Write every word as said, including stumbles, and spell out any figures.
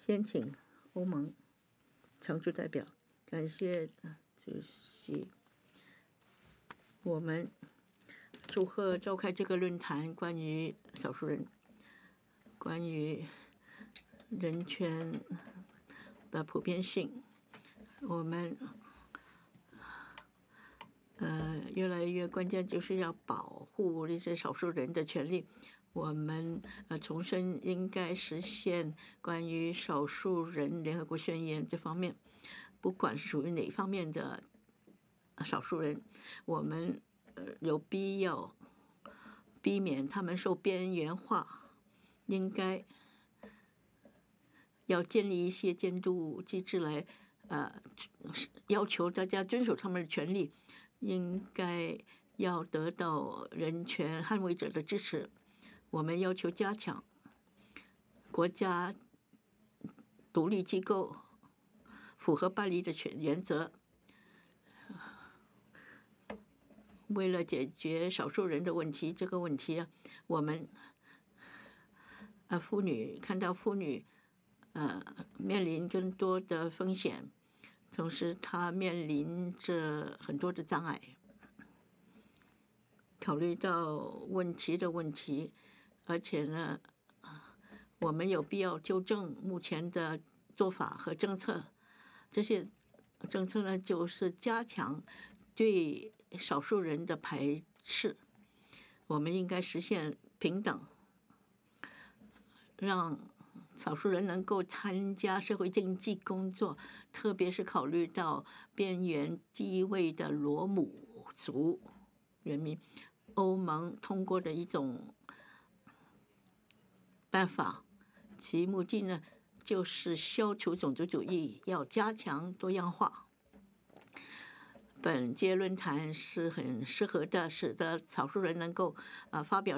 先请欧盟常驻代表，感谢主席。我们祝贺召开这个论坛，关于少数人，关于人权的普遍性。我们呃越来越关键就是要保护这些少数人的权利。我们呃重申应该实现关于少数人联合国宣言这方面，不管是属于哪方面的少数人，我们呃有必要避免他们受边缘化，应该要建立一些监督机制来呃要求大家遵守他们的权利，应该要得到人权捍卫者的支持。我们要求加强国家独立机构符合巴黎的权原则，为了解决少数人的问题，这个问题啊，我们呃妇女看到妇女呃面临更多的风险，同时她面临着很多的障碍。考虑到问题的问题，而且呢，我们有必要纠正目前的做法和政策。这些政策呢，就是加强对少数人的排斥。我们应该实现平等，让少数人能够参加社会经济工作，特别是考虑到边缘地位的罗姆族人民。欧盟通过的一种办法，其目的呢就是消除种族主义，要加强多样化。本届论坛是很适合的，使得少数人能够呃发表